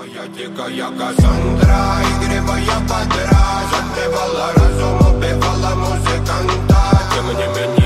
Твоя дикая Кассандра, игривая подра, затмевала разум, убивала музыканта. Тем не менее